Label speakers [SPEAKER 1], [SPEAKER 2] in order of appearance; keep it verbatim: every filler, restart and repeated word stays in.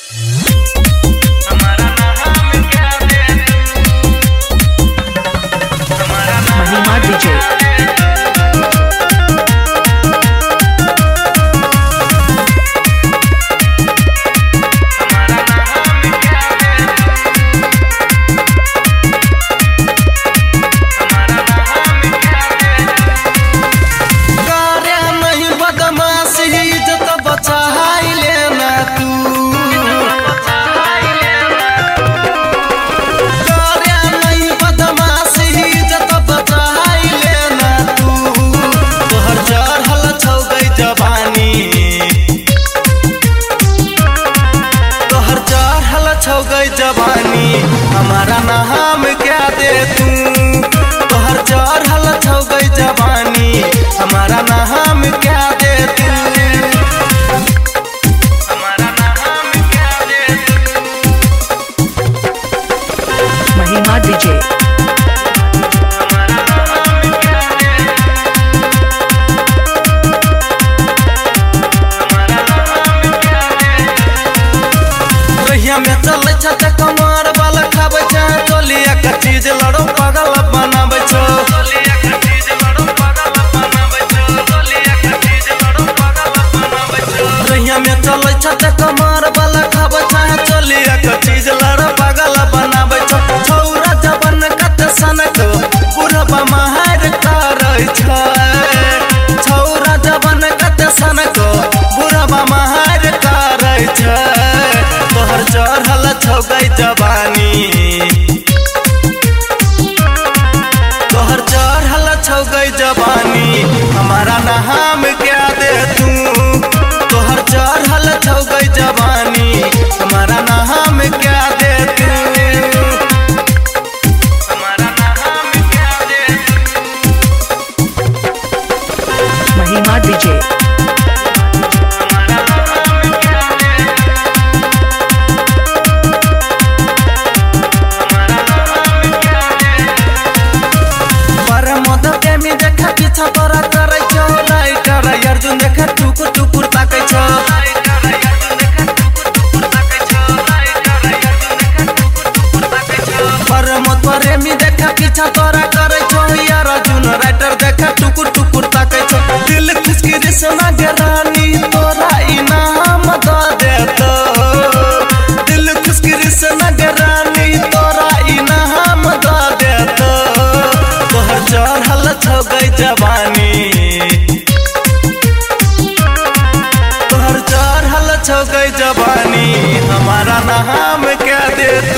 [SPEAKER 1] महिमा डीजे
[SPEAKER 2] जवानी हमारा नाम क्या दे तू तोहर चढ़ल छौ गई जवानी हमारा नाम क्या दे तू हमारा नाम क्या दे तू
[SPEAKER 1] महिमा डीजे
[SPEAKER 2] में चले छत कमर वाला खावे छ चोलिया का चीज लड़ो पागल बनावे छ चोलिया का चीज लड़ो पागल बनावे छ चोलिया का चीज लड़ो पागल बनावे छ रहिया में चले छत कमर वाला खावे छ चोलिया का चीज लड़ो पागल बनावे छ छौरा जवन कत सनक बुढ़बा महर करे छ छौरा जवन कत सनक बुढ़बा महर करे छ तोहर चढ़ल छौ गई जवानी तोहर चढ़ल छौ गई जवानी हमारा नाम क्या दे तू तोहर चढ़ल छौ गई जवानी हमारा नाम क्या दे तू हमारा नाम क्या दे तू
[SPEAKER 1] महिमा डीजे
[SPEAKER 2] तोरा करे छौ लाइटर अर्जुन देख टुकुर टुकुर ताकै छौ परमत प्रेमी देख पीछा तोरा करे छौ यार अर्जुन राइटर देख टुकुर टुकुर ताकै छौ दिल खुशकी सोना गरानी तोरा इनाम द देतो दिल खुशकी सोना गरानी तोरा इनाम द देतो तोहर चढ़ल छौ गई जवानी तोहर चढ़ल छौ गई जवानी हमारा नाम क्या दे